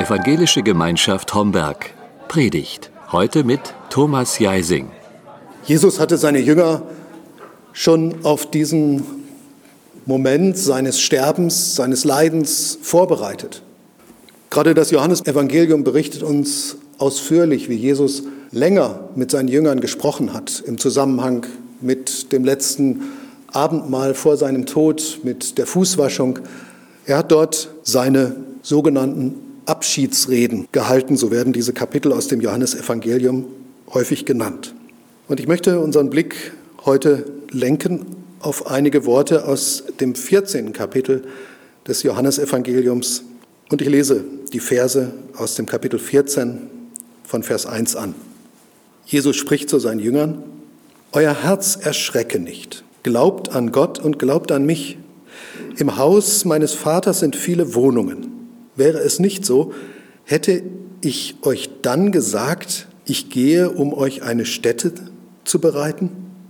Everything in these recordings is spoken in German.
Evangelische Gemeinschaft Homberg. Predigt. Heute mit Thomas Jeising. Jesus hatte seine Jünger schon auf diesen Moment seines Sterbens, seines Leidens vorbereitet. Gerade das Johannesevangelium berichtet uns ausführlich, wie Jesus länger mit seinen Jüngern gesprochen hat im Zusammenhang mit dem letzten Abendmahl vor seinem Tod, mit der Fußwaschung. Er hat dort seine sogenannten Abschiedsreden gehalten, so werden diese Kapitel aus dem Johannesevangelium häufig genannt. Und ich möchte unseren Blick heute lenken auf einige Worte aus dem 14. Kapitel des Johannesevangeliums. Und ich lese die Verse aus dem Kapitel 14 von Vers 1 an. Jesus spricht zu seinen Jüngern: Euer Herz erschrecke nicht. Glaubt an Gott und glaubt an mich. Im Haus meines Vaters sind viele Wohnungen. Wäre es nicht so, hätte ich euch dann gesagt, ich gehe, um euch eine Stätte zu bereiten?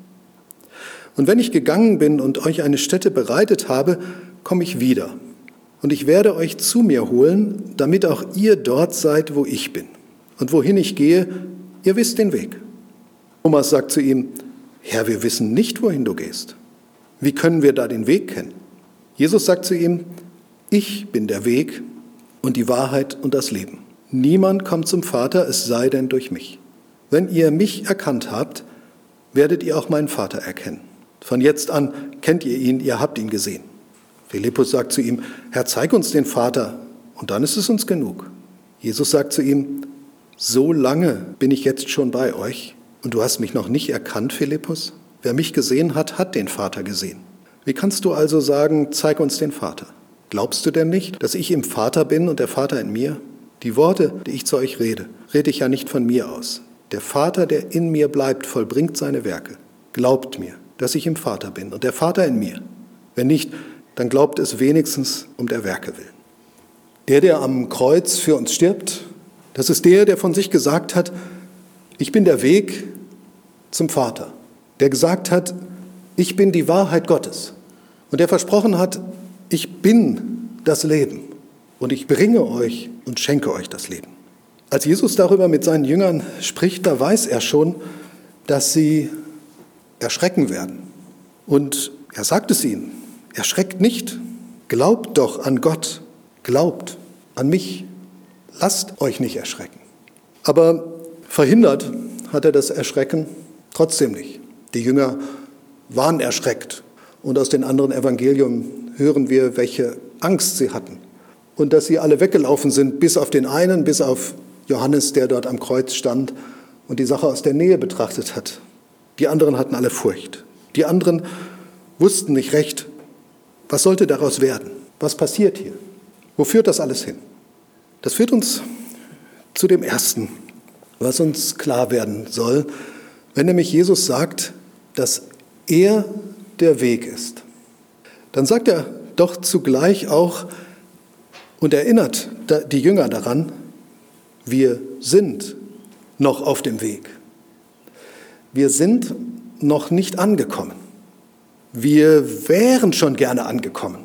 Und wenn ich gegangen bin und euch eine Stätte bereitet habe, komme ich wieder. Und ich werde euch zu mir holen, damit auch ihr dort seid, wo ich bin. Und wohin ich gehe, ihr wisst den Weg. Thomas sagt zu ihm: Herr, wir wissen nicht, wohin du gehst. Wie können wir da den Weg kennen? Jesus sagt zu ihm: Ich bin der Weg und die Wahrheit und das Leben. Niemand kommt zum Vater, es sei denn durch mich. Wenn ihr mich erkannt habt, werdet ihr auch meinen Vater erkennen. Von jetzt an kennt ihr ihn, ihr habt ihn gesehen. Philippus sagt zu ihm: Herr, zeig uns den Vater, und dann ist es uns genug. Jesus sagt zu ihm: So lange bin ich jetzt schon bei euch, und du hast mich noch nicht erkannt, Philippus? Wer mich gesehen hat, hat den Vater gesehen. Wie kannst du also sagen, zeig uns den Vater? Glaubst du denn nicht, dass ich im Vater bin und der Vater in mir? Die Worte, die ich zu euch rede, rede ich ja nicht von mir aus. Der Vater, der in mir bleibt, vollbringt seine Werke. Glaubt mir, dass ich im Vater bin und der Vater in mir. Wenn nicht, dann glaubt es wenigstens um der Werke willen. Der am Kreuz für uns stirbt, das ist der von sich gesagt hat: Ich bin der Weg zum Vater. Der gesagt hat: Ich bin die Wahrheit Gottes. Und der versprochen hat: Ich bin das Leben und ich bringe euch und schenke euch das Leben. Als Jesus darüber mit seinen Jüngern spricht, da weiß er schon, dass sie erschrecken werden. Und er sagt es ihnen: Erschreckt nicht, glaubt doch an Gott, glaubt an mich, lasst euch nicht erschrecken. Aber verhindert hat er das Erschrecken trotzdem nicht. Die Jünger waren erschreckt. Und aus den anderen Evangelien hören wir, welche Angst sie hatten. Und dass sie alle weggelaufen sind, bis auf den einen, bis auf Johannes, der dort am Kreuz stand und die Sache aus der Nähe betrachtet hat. Die anderen hatten alle Furcht. Die anderen wussten nicht recht, was sollte daraus werden? Was passiert hier? Wo führt das alles hin? Das führt uns zu dem Ersten, was uns klar werden soll, wenn nämlich Jesus sagt, dass er der Weg ist. Dann sagt er doch zugleich auch und erinnert die Jünger daran: Wir sind noch auf dem Weg. Wir sind noch nicht angekommen. Wir wären schon gerne angekommen.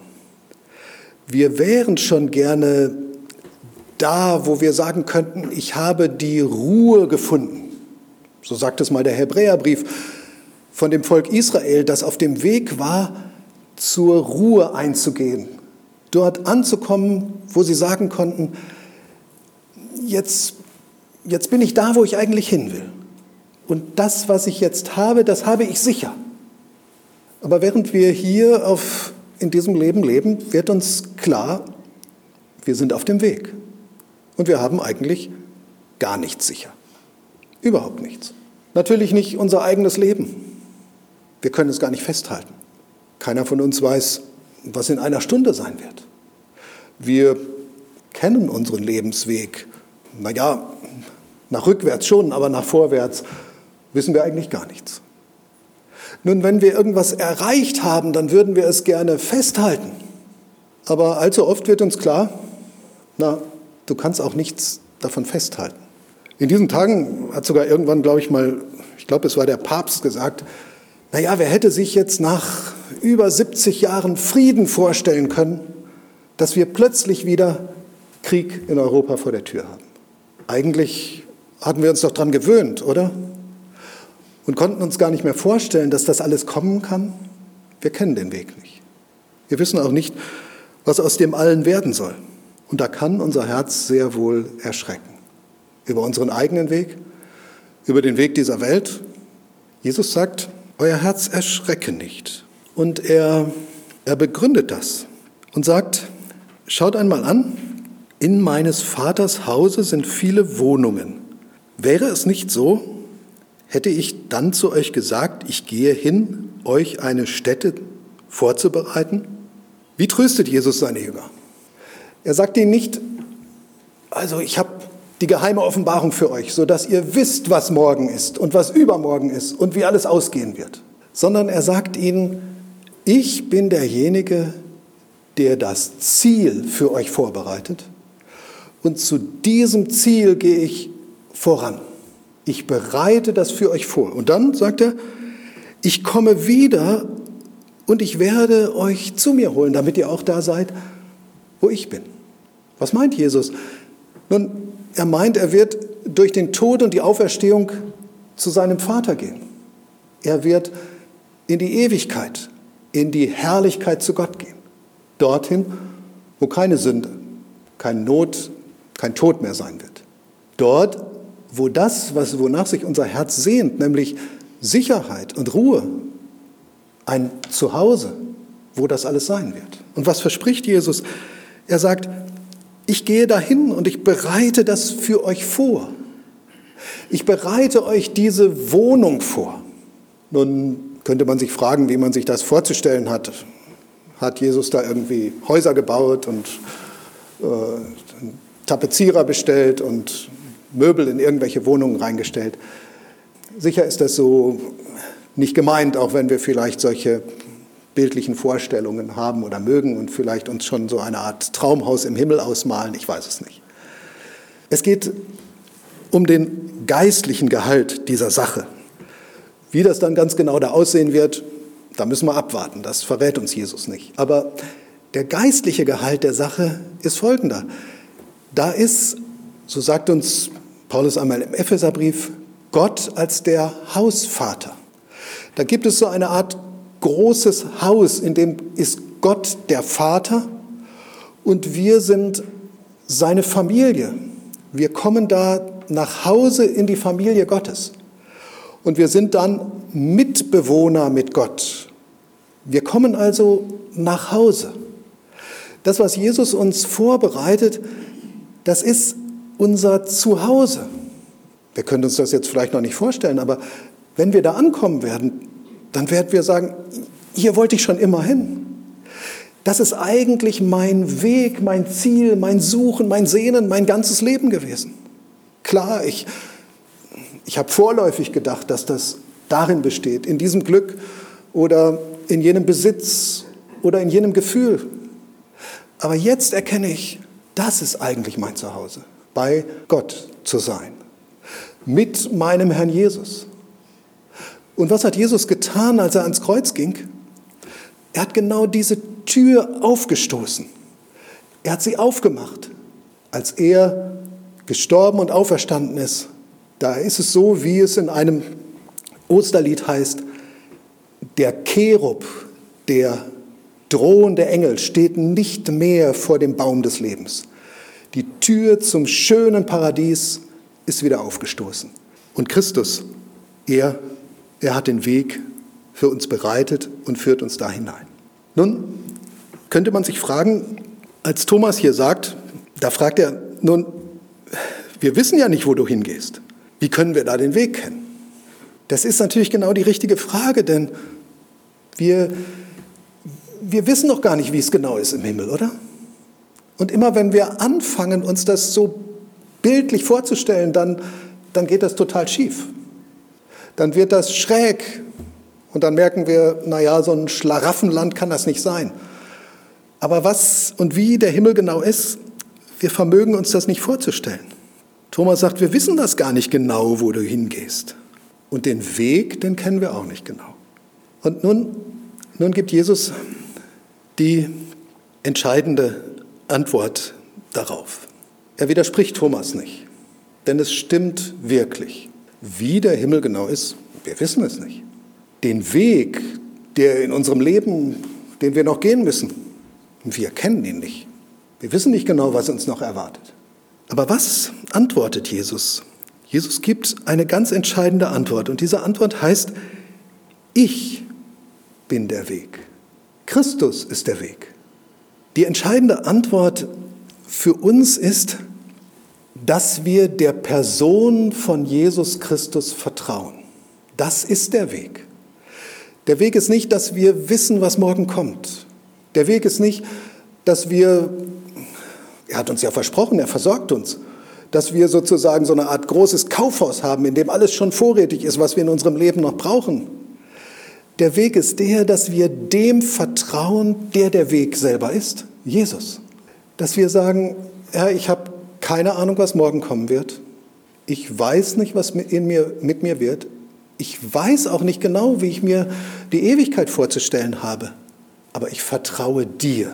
Wir wären schon gerne da, wo wir sagen könnten, ich habe die Ruhe gefunden. So sagt es mal der Hebräerbrief von dem Volk Israel, das auf dem Weg war, zur Ruhe einzugehen, dort anzukommen, wo sie sagen konnten, jetzt bin ich da, wo ich eigentlich hin will. Und das, was ich jetzt habe, das habe ich sicher. Aber während wir hier in diesem Leben leben, wird uns klar, wir sind auf dem Weg. Und wir haben eigentlich gar nichts sicher. Überhaupt nichts. Natürlich nicht unser eigenes Leben. Wir können es gar nicht festhalten. Keiner von uns weiß, was in einer Stunde sein wird. Wir kennen unseren Lebensweg. Naja, nach rückwärts schon, aber nach vorwärts wissen wir eigentlich gar nichts. Nun, wenn wir irgendwas erreicht haben, dann würden wir es gerne festhalten. Aber allzu oft wird uns klar, du kannst auch nichts davon festhalten. In diesen Tagen hat sogar irgendwann, ich glaube, es war der Papst gesagt, wer hätte sich jetzt nach über 70 Jahren Frieden vorstellen können, dass wir plötzlich wieder Krieg in Europa vor der Tür haben. Eigentlich hatten wir uns doch daran gewöhnt, oder? Und konnten uns gar nicht mehr vorstellen, dass das alles kommen kann. Wir kennen den Weg nicht. Wir wissen auch nicht, was aus dem allen werden soll. Und da kann unser Herz sehr wohl erschrecken. Über unseren eigenen Weg, über den Weg dieser Welt. Jesus sagt, euer Herz erschrecke nicht. Und er begründet das und sagt, schaut einmal an, in meines Vaters Hause sind viele Wohnungen. Wäre es nicht so, hätte ich dann zu euch gesagt, ich gehe hin, euch eine Stätte vorzubereiten? Wie tröstet Jesus seine Jünger? Er sagt ihnen nicht, also ich habe die geheime Offenbarung für euch, sodass ihr wisst, was morgen ist und was übermorgen ist und wie alles ausgehen wird. Sondern er sagt ihnen, ich bin derjenige, der das Ziel für euch vorbereitet. Und zu diesem Ziel gehe ich voran. Ich bereite das für euch vor. Und dann sagt er, ich komme wieder und ich werde euch zu mir holen, damit ihr auch da seid, wo ich bin. Was meint Jesus? Nun, er meint, er wird durch den Tod und die Auferstehung zu seinem Vater gehen. Er wird in die Ewigkeit, in die Herrlichkeit zu Gott gehen. Dorthin, wo keine Sünde, keine Not, kein Tod mehr sein wird. Dort, wo das, wonach sich unser Herz sehnt, nämlich Sicherheit und Ruhe, ein Zuhause, wo das alles sein wird. Und was verspricht Jesus? Er sagt, ich gehe dahin und ich bereite das für euch vor. Ich bereite euch diese Wohnung vor. Nun könnte man sich fragen, wie man sich das vorzustellen hat. Hat Jesus da irgendwie Häuser gebaut und Tapezierer bestellt und Möbel in irgendwelche Wohnungen reingestellt? Sicher ist das so nicht gemeint, auch wenn wir vielleicht solche bildlichen Vorstellungen haben oder mögen und vielleicht uns schon so eine Art Traumhaus im Himmel ausmalen, ich weiß es nicht. Es geht um den geistlichen Gehalt dieser Sache. Wie das dann ganz genau da aussehen wird, da müssen wir abwarten, das verrät uns Jesus nicht. Aber der geistliche Gehalt der Sache ist folgender. Da ist, so sagt uns Paulus einmal im Epheserbrief, Gott als der Hausvater. Da gibt es so eine Art großes Haus, in dem ist Gott der Vater und wir sind seine Familie. Wir kommen da nach Hause in die Familie Gottes und wir sind dann Mitbewohner mit Gott. Wir kommen also nach Hause. Das, was Jesus uns vorbereitet, das ist unser Zuhause. Wir können uns das jetzt vielleicht noch nicht vorstellen, aber wenn wir da ankommen werden, dann werden wir sagen, hier wollte ich schon immer hin. Das ist eigentlich mein Weg, mein Ziel, mein Suchen, mein Sehnen, mein ganzes Leben gewesen. Klar, ich habe vorläufig gedacht, dass das darin besteht, in diesem Glück oder in jenem Besitz oder in jenem Gefühl. Aber jetzt erkenne ich, das ist eigentlich mein Zuhause, bei Gott zu sein, mit meinem Herrn Jesus. Und was hat Jesus getan, als er ans Kreuz ging? Er hat genau diese Tür aufgestoßen. Er hat sie aufgemacht. Als er gestorben und auferstanden ist, da ist es so, wie es in einem Osterlied heißt, der Cherub, der drohende Engel, steht nicht mehr vor dem Baum des Lebens. Die Tür zum schönen Paradies ist wieder aufgestoßen. Und Christus, er hat den Weg für uns bereitet und führt uns da hinein. Nun könnte man sich fragen, als Thomas hier sagt, da fragt er, nun, wir wissen ja nicht, wo du hingehst. Wie können wir da den Weg kennen? Das ist natürlich genau die richtige Frage, denn wir wissen noch gar nicht, wie es genau ist im Himmel, oder? Und immer wenn wir anfangen, uns das so bildlich vorzustellen, dann geht das total schief. Dann wird das schräg und dann merken wir, naja, so ein Schlaraffenland kann das nicht sein. Aber was und wie der Himmel genau ist, wir vermögen uns das nicht vorzustellen. Thomas sagt, wir wissen das gar nicht genau, wo du hingehst. Und den Weg, den kennen wir auch nicht genau. Und nun gibt Jesus die entscheidende Antwort darauf. Er widerspricht Thomas nicht, denn es stimmt wirklich. Wie der Himmel genau ist, wir wissen es nicht. Den Weg, der in unserem Leben, den wir noch gehen müssen, wir kennen ihn nicht. Wir wissen nicht genau, was uns noch erwartet. Aber was antwortet Jesus? Jesus gibt eine ganz entscheidende Antwort und diese Antwort heißt, ich bin der Weg. Christus ist der Weg. Die entscheidende Antwort für uns ist, dass wir der Person von Jesus Christus vertrauen. Das ist der Weg. Der Weg ist nicht, dass wir wissen, was morgen kommt. Der Weg ist nicht, dass er hat uns ja versprochen, er versorgt uns, dass wir sozusagen so eine Art großes Kaufhaus haben, in dem alles schon vorrätig ist, was wir in unserem Leben noch brauchen. Der Weg ist der, dass wir dem vertrauen, der Weg selber ist, Jesus. Dass wir sagen, Herr, ich habe keine Ahnung, was morgen kommen wird. Ich weiß nicht, was mit mir wird. Ich weiß auch nicht genau, wie ich mir die Ewigkeit vorzustellen habe. Aber ich vertraue dir,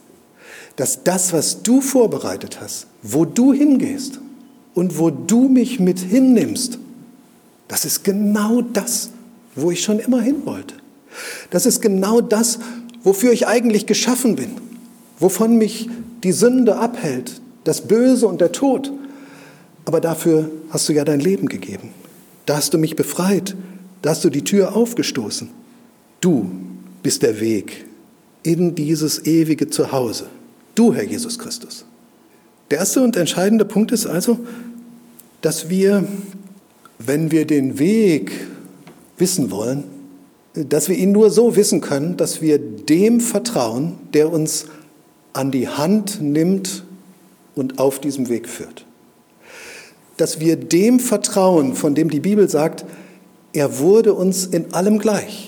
dass das, was du vorbereitet hast, wo du hingehst und wo du mich mit hinnimmst, das ist genau das, wo ich schon immer hin wollte. Das ist genau das, wofür ich eigentlich geschaffen bin, wovon mich die Sünde abhält, das Böse und der Tod. Aber dafür hast du ja dein Leben gegeben. Da hast du mich befreit, da hast du die Tür aufgestoßen. Du bist der Weg in dieses ewige Zuhause. Du, Herr Jesus Christus. Der erste und entscheidende Punkt ist also, dass wir, wenn wir den Weg wissen wollen, dass wir ihn nur so wissen können, dass wir dem vertrauen, der uns an die Hand nimmt und auf diesem Weg führt. Dass wir dem vertrauen, von dem die Bibel sagt, er wurde uns in allem gleich.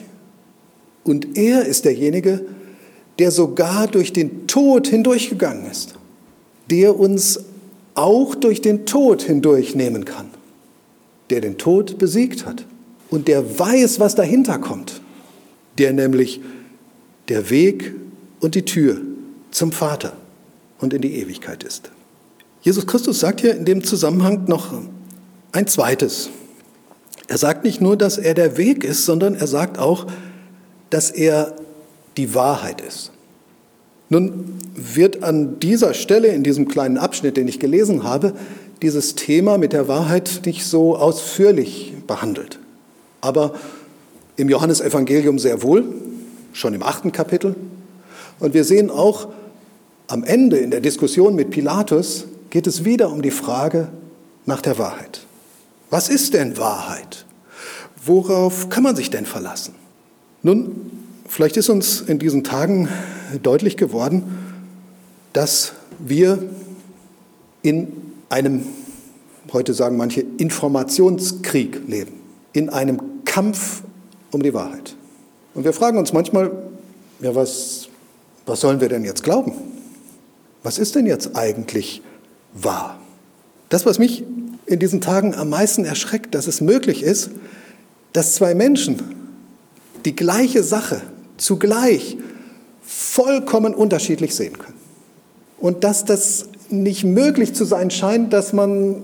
Und er ist derjenige, der sogar durch den Tod hindurchgegangen ist, der uns auch durch den Tod hindurchnehmen kann, der den Tod besiegt hat und der weiß, was dahinter kommt, der nämlich der Weg und die Tür zum Vater und in die Ewigkeit ist. Jesus Christus sagt hier in dem Zusammenhang noch ein zweites. Er sagt nicht nur, dass er der Weg ist, sondern er sagt auch, dass er die Wahrheit ist. Nun wird an dieser Stelle, in diesem kleinen Abschnitt, den ich gelesen habe, dieses Thema mit der Wahrheit nicht so ausführlich behandelt. Aber im Johannesevangelium sehr wohl, schon im 8. Kapitel. Und wir sehen auch am Ende in der Diskussion mit Pilatus, geht es wieder um die Frage nach der Wahrheit. Was ist denn Wahrheit? Worauf kann man sich denn verlassen? Nun, vielleicht ist uns in diesen Tagen deutlich geworden, dass wir in einem, heute sagen manche, Informationskrieg leben, in einem Kampf um die Wahrheit. Und wir fragen uns manchmal, ja, was sollen wir denn jetzt glauben? Was ist denn jetzt eigentlich wahr? Das, was mich in diesen Tagen am meisten erschreckt, dass es möglich ist, dass zwei Menschen die gleiche Sache zugleich vollkommen unterschiedlich sehen können. Und dass das nicht möglich zu sein scheint, dass man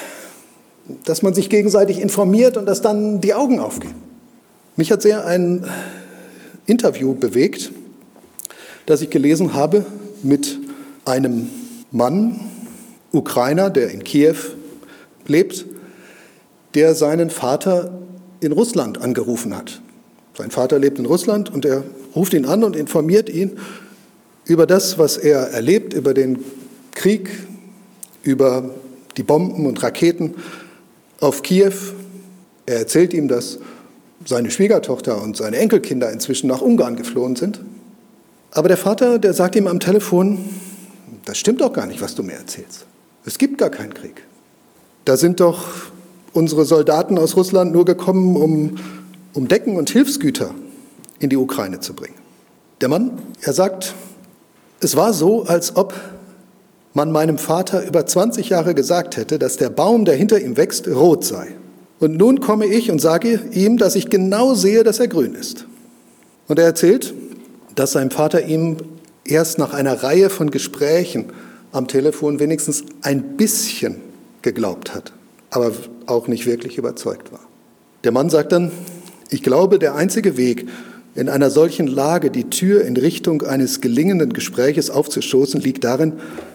sich gegenseitig informiert und dass dann die Augen aufgehen. Mich hat sehr ein Interview bewegt, das ich gelesen habe mit einem Mann, Ukrainer, der in Kiew lebt, der seinen Vater in Russland angerufen hat. Sein Vater lebt in Russland und er ruft ihn an und informiert ihn über das, was er erlebt, über den Krieg, über die Bomben und Raketen auf Kiew. Er erzählt ihm, dass seine Schwiegertochter und seine Enkelkinder inzwischen nach Ungarn geflohen sind. Aber der Vater, der sagt ihm am Telefon, das stimmt doch gar nicht, was du mir erzählst. Es gibt gar keinen Krieg. Da sind doch unsere Soldaten aus Russland nur gekommen, um Decken und Hilfsgüter in die Ukraine zu bringen. Der Mann, er sagt, es war so, als ob man meinem Vater über 20 Jahre gesagt hätte, dass der Baum, der hinter ihm wächst, rot sei. Und nun komme ich und sage ihm, dass ich genau sehe, dass er grün ist. Und er erzählt, dass sein Vater ihm erst nach einer Reihe von Gesprächen am Telefon wenigstens ein bisschen geglaubt hat, aber auch nicht wirklich überzeugt war. Der Mann sagt dann, ich glaube, der einzige Weg, in einer solchen Lage die Tür in Richtung eines gelingenden Gespräches aufzustoßen, liegt darin,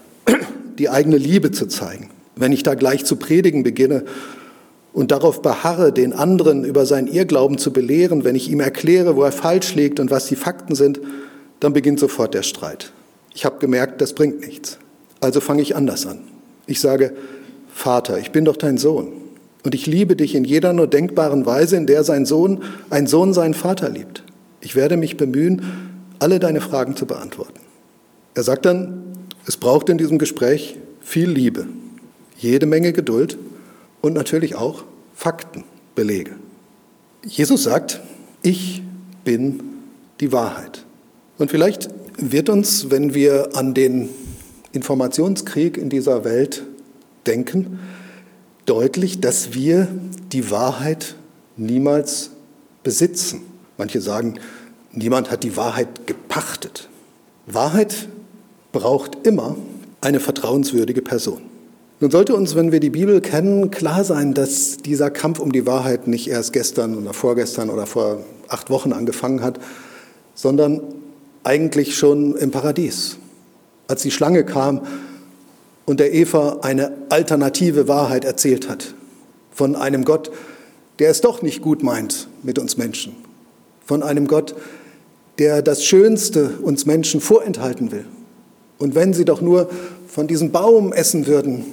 die eigene Liebe zu zeigen. Wenn ich da gleich zu predigen beginne und darauf beharre, den anderen über seinen Irrglauben zu belehren, wenn ich ihm erkläre, wo er falsch liegt und was die Fakten sind, dann beginnt sofort der Streit. Ich habe gemerkt, das bringt nichts. Also fange ich anders an. Ich sage, Vater, ich bin doch dein Sohn und ich liebe dich in jeder nur denkbaren Weise, in der ein Sohn seinen Vater liebt. Ich werde mich bemühen, alle deine Fragen zu beantworten. Er sagt dann, es braucht in diesem Gespräch viel Liebe, jede Menge Geduld und natürlich auch Fakten, Belege. Jesus sagt, ich bin die Wahrheit. Und vielleicht wird uns, wenn wir an den Informationskrieg in dieser Welt denken, deutlich, dass wir die Wahrheit niemals besitzen. Manche sagen, niemand hat die Wahrheit gepachtet. Wahrheit braucht immer eine vertrauenswürdige Person. Nun sollte uns, wenn wir die Bibel kennen, klar sein, dass dieser Kampf um die Wahrheit nicht erst gestern oder vorgestern oder vor 8 Wochen angefangen hat, sondern eigentlich schon im Paradies. Als die Schlange kam und der Eva eine alternative Wahrheit erzählt hat, von einem Gott, der es doch nicht gut meint mit uns Menschen, von einem Gott, der das Schönste uns Menschen vorenthalten will. Und wenn sie doch nur von diesem Baum essen würden,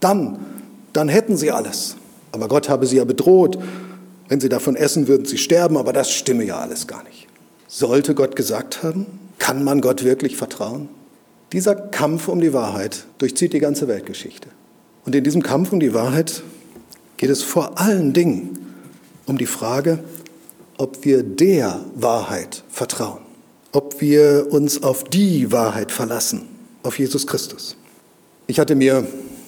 dann hätten sie alles. Aber Gott habe sie ja bedroht. Wenn sie davon essen, würden sie sterben, aber das stimme ja alles gar nicht. Sollte Gott gesagt haben? Kann man Gott wirklich vertrauen? Dieser Kampf um die Wahrheit durchzieht die ganze Weltgeschichte. Und in diesem Kampf um die Wahrheit geht es vor allen Dingen um die Frage, ob wir der Wahrheit vertrauen, ob wir uns auf die Wahrheit verlassen, auf Jesus Christus. Ich hatte mir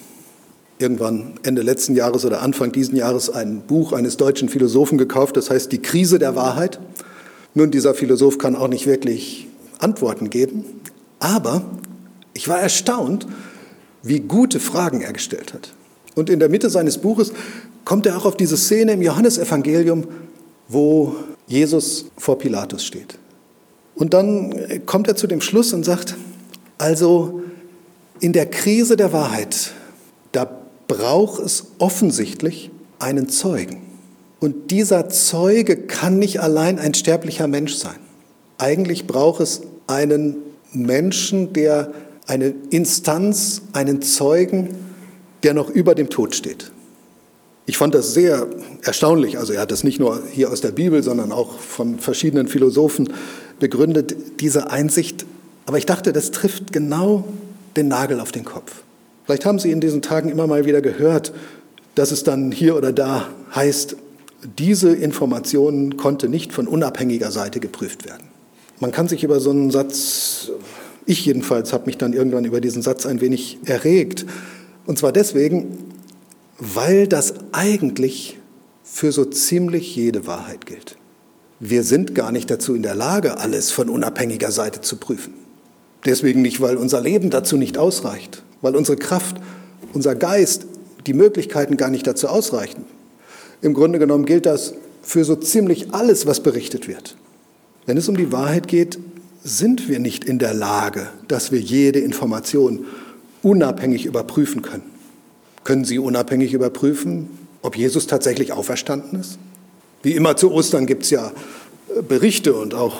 irgendwann Ende letzten Jahres oder Anfang diesen Jahres ein Buch eines deutschen Philosophen gekauft, das heißt Die Krise der Wahrheit. Nun, dieser Philosoph kann auch nicht wirklich Antworten geben, aber ich war erstaunt, wie gute Fragen er gestellt hat. Und in der Mitte seines Buches kommt er auch auf diese Szene im Johannesevangelium, wo Jesus vor Pilatus steht. Und dann kommt er zu dem Schluss und sagt, also in der Krise der Wahrheit, da braucht es offensichtlich einen Zeugen. Und dieser Zeuge kann nicht allein ein sterblicher Mensch sein. Eigentlich braucht es einen Menschen, der eine Instanz, einen Zeugen, der noch über dem Tod steht. Ich fand das sehr erstaunlich. Also er hat das nicht nur hier aus der Bibel, sondern auch von verschiedenen Philosophen begründet, diese Einsicht. Aber ich dachte, das trifft genau den Nagel auf den Kopf. Vielleicht haben Sie in diesen Tagen immer mal wieder gehört, dass es dann hier oder da heißt, diese Information konnte nicht von unabhängiger Seite geprüft werden. Man kann sich über so einen Satz, ich jedenfalls habe mich dann irgendwann über diesen Satz ein wenig erregt. Und zwar deswegen, weil das eigentlich für so ziemlich jede Wahrheit gilt. Wir sind gar nicht dazu in der Lage, alles von unabhängiger Seite zu prüfen. Deswegen nicht, weil unser Leben dazu nicht ausreicht, weil unsere Kraft, unser Geist, die Möglichkeiten gar nicht dazu ausreichen. Im Grunde genommen gilt das für so ziemlich alles, was berichtet wird. Wenn es um die Wahrheit geht, sind wir nicht in der Lage, dass wir jede Information unabhängig überprüfen können. Können Sie unabhängig überprüfen, ob Jesus tatsächlich auferstanden ist? Wie immer zu Ostern gibt es ja Berichte und auch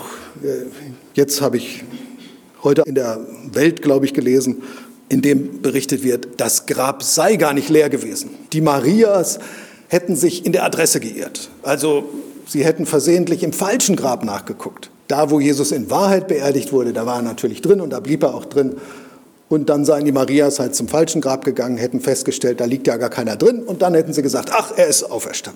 jetzt habe ich heute in der Welt, glaube ich, gelesen, in dem berichtet wird, das Grab sei gar nicht leer gewesen. Die Marias hätten sich in der Adresse geirrt. Also sie hätten versehentlich im falschen Grab nachgeguckt. Da, wo Jesus in Wahrheit beerdigt wurde, da war er natürlich drin und da blieb er auch drin. Und dann seien die Marias halt zum falschen Grab gegangen, hätten festgestellt, da liegt ja gar keiner drin. Und dann hätten sie gesagt, ach, er ist auferstanden.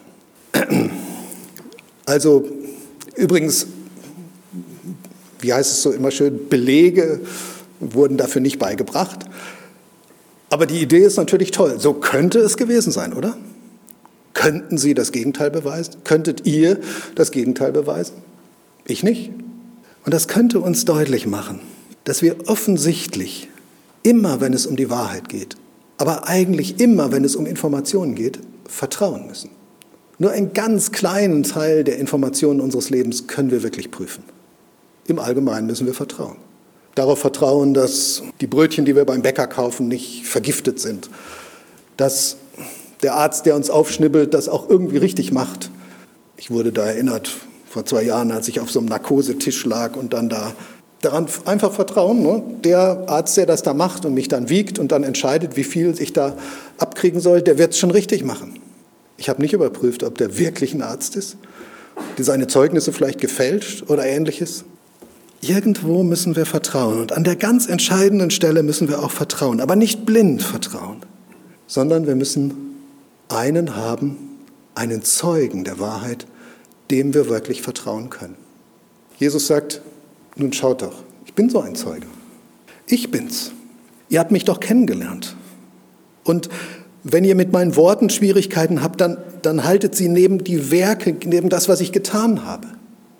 Also übrigens, wie heißt es so immer schön, Belege wurden dafür nicht beigebracht. Aber die Idee ist natürlich toll. So könnte es gewesen sein, oder? Könnten Sie das Gegenteil beweisen? Könntet ihr das Gegenteil beweisen? Ich nicht. Und das könnte uns deutlich machen, dass wir offensichtlich immer, wenn es um die Wahrheit geht, aber eigentlich immer, wenn es um Informationen geht, vertrauen müssen. Nur einen ganz kleinen Teil der Informationen unseres Lebens können wir wirklich prüfen. Im Allgemeinen müssen wir vertrauen. Darauf vertrauen, dass die Brötchen, die wir beim Bäcker kaufen, nicht vergiftet sind. Dass der Arzt, der uns aufschnibbelt, das auch irgendwie richtig macht. Ich wurde da erinnert, vor 2 Jahren, als ich auf so einem Narkosetisch lag und dann da daran einfach vertrauen. Ne? Der Arzt, der das da macht und mich dann wiegt und dann entscheidet, wie viel ich da abkriegen soll, der wird es schon richtig machen. Ich habe nicht überprüft, ob der wirklich ein Arzt ist, die seine Zeugnisse vielleicht gefälscht oder Ähnliches. Irgendwo müssen wir vertrauen und an der ganz entscheidenden Stelle müssen wir auch vertrauen, aber nicht blind vertrauen, sondern wir müssen einen haben, einen Zeugen der Wahrheit, dem wir wirklich vertrauen können. Jesus sagt, nun schaut doch, ich bin so ein Zeuge. Ich bin's. Ihr habt mich doch kennengelernt. Und wenn ihr mit meinen Worten Schwierigkeiten habt, dann haltet sie neben die Werke, neben das, was ich getan habe.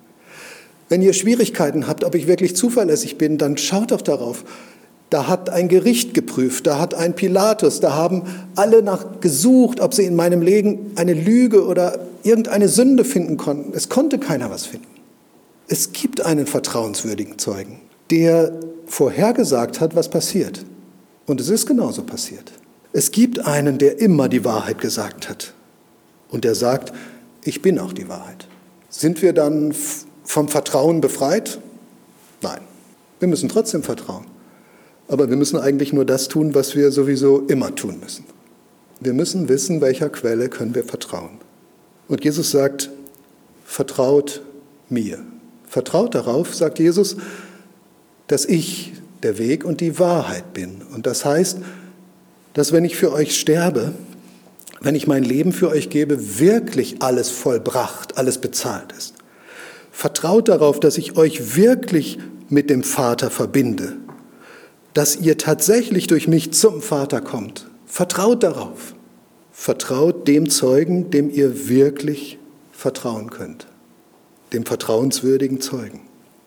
Wenn ihr Schwierigkeiten habt, ob ich wirklich zuverlässig bin, dann schaut doch darauf. Da hat ein Gericht geprüft, da hat ein Pilatus, da haben alle gesucht, ob sie in meinem Leben eine Lüge oder irgendeine Sünde finden konnten. Es konnte keiner was finden. Es gibt einen vertrauenswürdigen Zeugen, der vorhergesagt hat, was passiert. Und es ist genauso passiert. Es gibt einen, der immer die Wahrheit gesagt hat. Und der sagt, ich bin auch die Wahrheit. Sind wir dann vom Vertrauen befreit? Nein, wir müssen trotzdem vertrauen. Aber wir müssen eigentlich nur das tun, was wir sowieso immer tun müssen. Wir müssen wissen, welcher Quelle können wir vertrauen. Und Jesus sagt, vertraut mir. Vertraut darauf, sagt Jesus, dass ich der Weg und die Wahrheit bin. Und das heißt, dass wenn ich für euch sterbe, wenn ich mein Leben für euch gebe, wirklich alles vollbracht, alles bezahlt ist. Vertraut darauf, dass ich euch wirklich mit dem Vater verbinde, dass ihr tatsächlich durch mich zum Vater kommt. Vertraut darauf. Vertraut dem Zeugen, dem ihr wirklich vertrauen könnt. Dem vertrauenswürdigen Zeugen.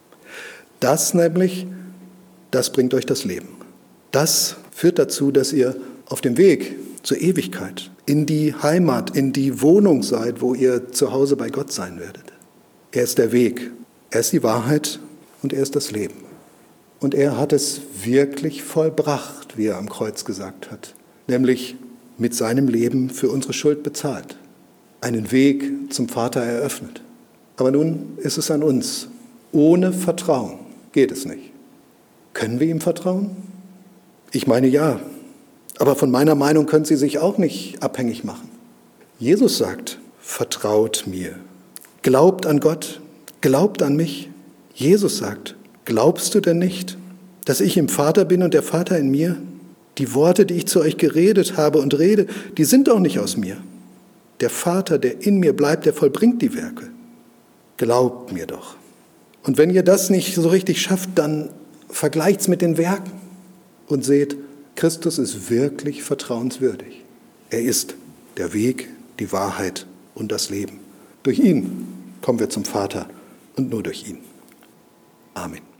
Das nämlich, das bringt euch das Leben. Das führt dazu, dass ihr auf dem Weg zur Ewigkeit, in die Heimat, in die Wohnung seid, wo ihr zu Hause bei Gott sein werdet. Er ist der Weg, er ist die Wahrheit und er ist das Leben. Und er hat es wirklich vollbracht, wie er am Kreuz gesagt hat, nämlich mit seinem Leben für unsere Schuld bezahlt, einen Weg zum Vater eröffnet. Aber nun ist es an uns. Ohne Vertrauen geht es nicht. Können wir ihm vertrauen? Ich meine ja, aber von meiner Meinung können Sie sich auch nicht abhängig machen. Jesus sagt, vertraut mir. Glaubt an Gott, glaubt an mich. Jesus sagt, glaubst du denn nicht, dass ich im Vater bin und der Vater in mir? Die Worte, die ich zu euch geredet habe und rede, die sind doch nicht aus mir. Der Vater, der in mir bleibt, der vollbringt die Werke. Glaubt mir doch. Und wenn ihr das nicht so richtig schafft, dann vergleicht's mit den Werken und seht, Christus ist wirklich vertrauenswürdig. Er ist der Weg, die Wahrheit und das Leben. Durch ihn kommen wir zum Vater und nur durch ihn. Amen.